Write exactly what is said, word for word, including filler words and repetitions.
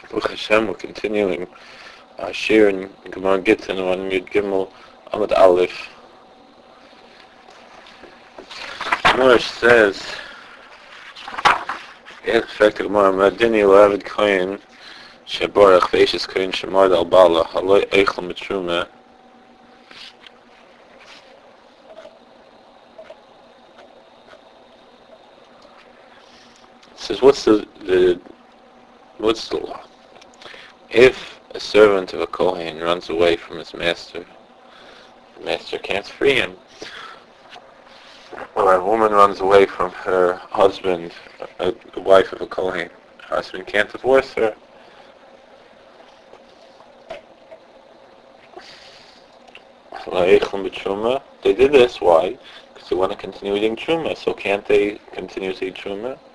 Baruch Hashem, we're continuing our shir in Gemara Gittin on Yud Gimel Amud Aleph. Gemara says, in fact, the Gemara, Madini Lavid Kohen, Sheborach Veishis Kohen Shemard Al Bala, Haloi Eichel Mitruma. It says, what's the, the what's the law? If a servant of a Kohen runs away from his master, the master can't free him. Or a woman runs away from her husband, a, the wife of a Kohen, her husband can't divorce her. They did this, why? Because they want to continue eating truma, so can't they continue to eat truma?